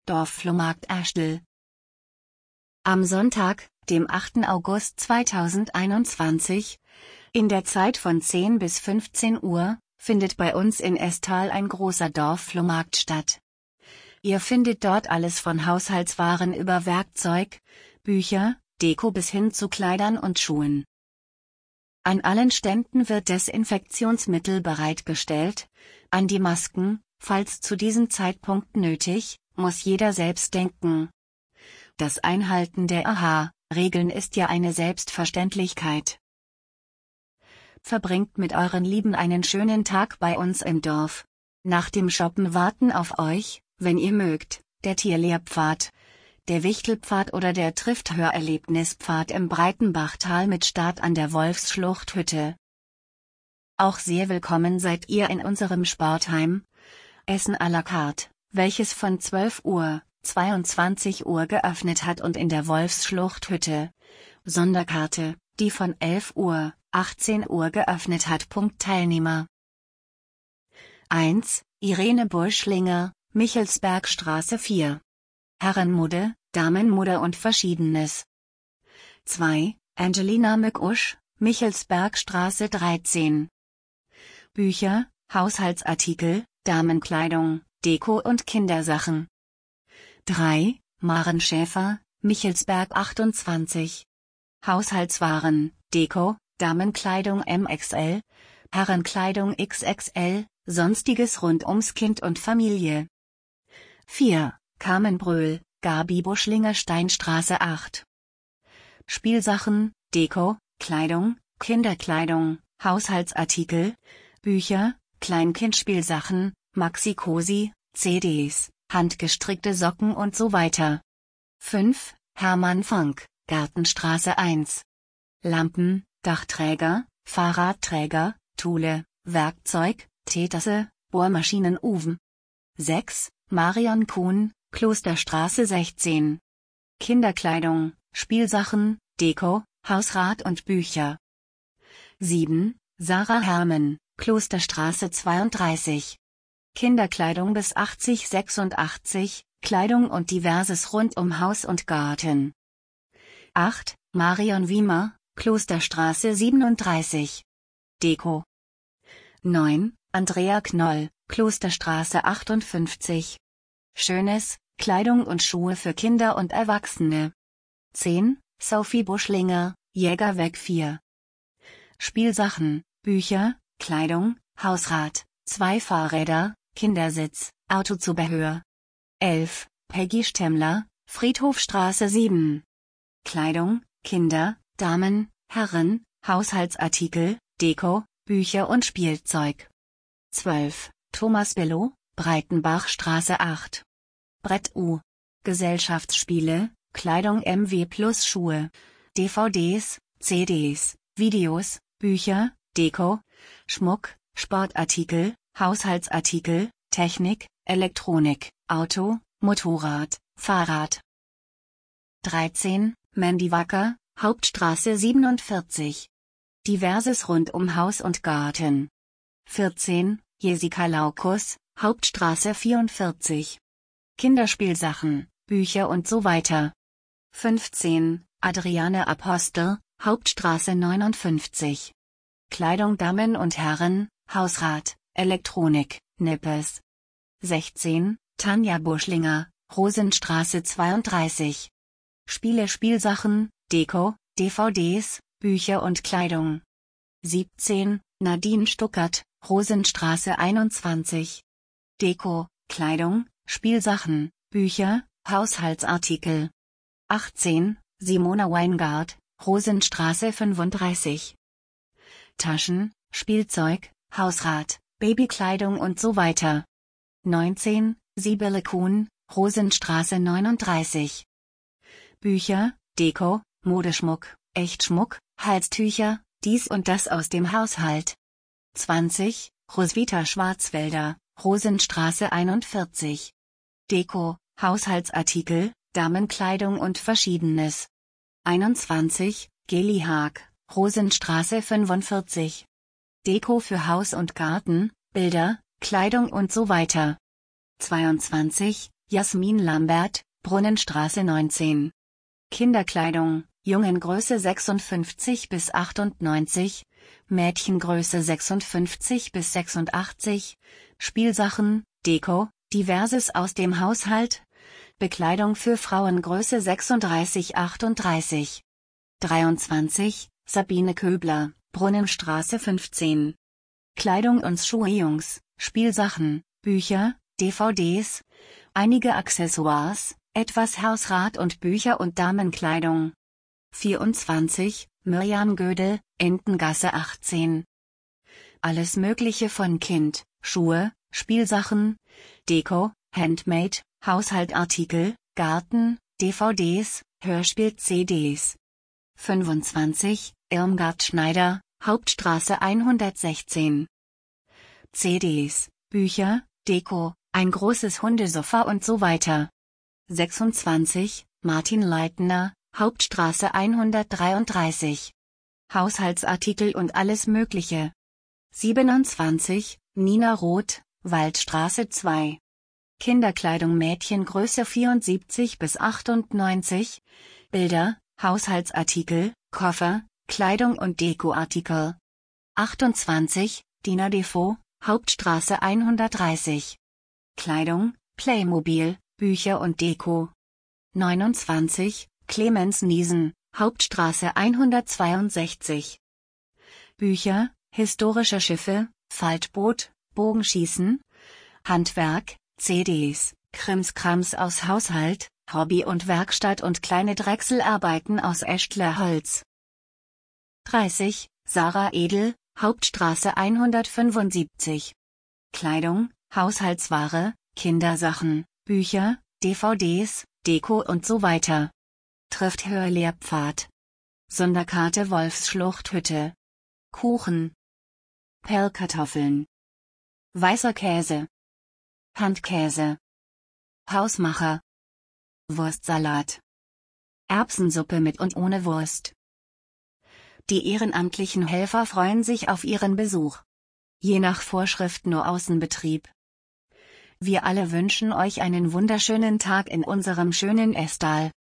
Dorfflohmarkt Aschdel. Am Sonntag, dem 8. August 2021, in der Zeit von 10 bis 15 Uhr, findet bei uns in Esthal ein großer Dorfflohmarkt statt. Ihr findet dort alles von Haushaltswaren über Werkzeug, Bücher, Deko bis hin zu Kleidern und Schuhen. An allen Ständen wird Desinfektionsmittel bereitgestellt, an die Masken, falls zu diesem Zeitpunkt nötig, muss jeder selbst denken. Das Einhalten der AHA-Regeln ist ja eine Selbstverständlichkeit. Verbringt mit euren Lieben einen schönen Tag bei uns im Dorf. Nach dem Shoppen warten auf euch, wenn ihr mögt, der Tierlehrpfad, der Wichtelpfad oder der Trifft-Hörerlebnispfad im Breitenbachtal mit Start an der Wolfsschluchthütte. Auch sehr willkommen seid ihr in unserem Sportheim Essen à la carte, welches von 12 Uhr, 22 Uhr geöffnet hat und in der Wolfsschluchthütte Sonderkarte, die von 11 Uhr, 18 Uhr geöffnet hat. Teilnehmer 1. Irene Burschlinger, Michelsbergstraße 4. Herrenmode, Damenmode und Verschiedenes. 2. Angelina Mückusch, Michelsbergstraße 13. Bücher, Haushaltsartikel, Damenkleidung, Deko und Kindersachen. 3. Maren Schäfer, Michelsberg 28. Haushaltswaren, Deko, Damenkleidung MXL, Herrenkleidung XXL, sonstiges rund ums Kind und Familie. 4. Carmen Bröhl, Gabi Buschlinger Steinstraße 8. Spielsachen, Deko, Kleidung, Kinderkleidung, Haushaltsartikel, Bücher, Kleinkindspielsachen, Maxi-Cosi, CDs, handgestrickte Socken und so weiter. 5. Hermann Funk, Gartenstraße 1. Lampen, Dachträger, Fahrradträger, Thule, Werkzeug, Teetasse, Bohrmaschinen Uven. 6. Marion Kuhn, Klosterstraße 16. Kinderkleidung, Spielsachen, Deko, Hausrat und Bücher. 7. Sarah Hermann, Klosterstraße 32. Kinderkleidung bis 80-86, Kleidung und diverses rund um Haus und Garten. 8. Marion Wiemer, Klosterstraße 37. Deko. 9. Andrea Knoll, Klosterstraße 58. Schönes, Kleidung und Schuhe für Kinder und Erwachsene. 10. Sophie Buschlinger, Jägerweg 4. Spielsachen, Bücher, Kleidung, Hausrat, 2 Fahrräder, Kindersitz, Autozubehör. 11. Peggy Stemmler, Friedhofstraße 7. Kleidung, Kinder, Damen, Herren, Haushaltsartikel, Deko, Bücher und Spielzeug. 12. Thomas Bello, Breitenbachstraße 8. Brett U. Gesellschaftsspiele, Kleidung MW plus Schuhe, DVDs, CDs, Videos, Bücher, Deko, Schmuck, Sportartikel, Haushaltsartikel, Technik, Elektronik, Auto, Motorrad, Fahrrad. 13. Mandy Wacker, Hauptstraße 47. Diverses rund um Haus und Garten. 14. Jessica Laukus, Hauptstraße 44. Kinderspielsachen, Bücher und so weiter. 15. Adriane Apostel, Hauptstraße 59. Kleidung Damen und Herren, Hausrat, Elektronik, Nippes. 16. Tanja Buschlinger, Rosenstraße 32. Spielsachen, Deko, DVDs, Bücher und Kleidung. 17. Nadine Stuckert, Rosenstraße 21. Deko, Kleidung, Spielsachen, Bücher, Haushaltsartikel. 18. Simona Weingart, Rosenstraße 35. Taschen, Spielzeug, Hausrat, Babykleidung und so weiter. 19. Sibylle Kuhn, Rosenstraße 39. Bücher, Deko, Modeschmuck, Echtschmuck, Halstücher, dies und das aus dem Haushalt. 20. Roswitha Schwarzwälder, Rosenstraße 41. Deko, Haushaltsartikel, Damenkleidung und Verschiedenes. 21. Geli Haag, Rosenstraße 45. Deko für Haus und Garten, Bilder, Kleidung und so weiter. 22. Jasmin Lambert, Brunnenstraße 19. Kinderkleidung, Jungengröße 56 bis 98, Mädchengröße 56 bis 86, Spielsachen, Deko, Diverses aus dem Haushalt, Bekleidung für Frauengröße 36-38. 23, Sabine Köbler, Brunnenstraße 15. Kleidung und Schuhe Jungs, Spielsachen, Bücher, DVDs, einige Accessoires, etwas Hausrat und Bücher und Damenkleidung. 24, Mirjam Gödel, Entengasse 18. Alles Mögliche von Kind, Schuhe, Spielsachen, Deko, Handmade, Haushaltartikel, Garten, DVDs, Hörspiel-CDs. 25, Irmgard Schneider, Hauptstraße 116. CDs, Bücher, Deko, ein großes Hundesofa und so weiter. 26, Martin Leitner, Hauptstraße 133. Haushaltsartikel und alles Mögliche. 27, Nina Roth, Waldstraße 2. Kinderkleidung Mädchengröße 74 bis 98, Bilder, Haushaltsartikel, Koffer, Kleidung und Dekoartikel. 28, Dina Defoe, Hauptstraße 130. Kleidung, Playmobil, Bücher und Deko. 29, Clemens Niesen, Hauptstraße 162. Bücher, historische Schiffe, Faltboot, Bogenschießen, Handwerk, CDs, Krimskrams aus Haushalt, Hobby und Werkstatt und kleine Drechselarbeiten aus Echtlerholz. 30, Sarah Edel, Hauptstraße 175. Kleidung, Haushaltsware, Kindersachen, Bücher, DVDs, Deko und so weiter. Trifft Hörlehrpfad. Sonderkarte Wolfsschluchthütte. Kuchen. Pellkartoffeln. Weißer Käse. Handkäse. Hausmacher. Wurstsalat. Erbsensuppe mit und ohne Wurst. Die ehrenamtlichen Helfer freuen sich auf Ihren Besuch. Je nach Vorschrift nur Außenbetrieb. Wir alle wünschen euch einen wunderschönen Tag in unserem schönen Estal.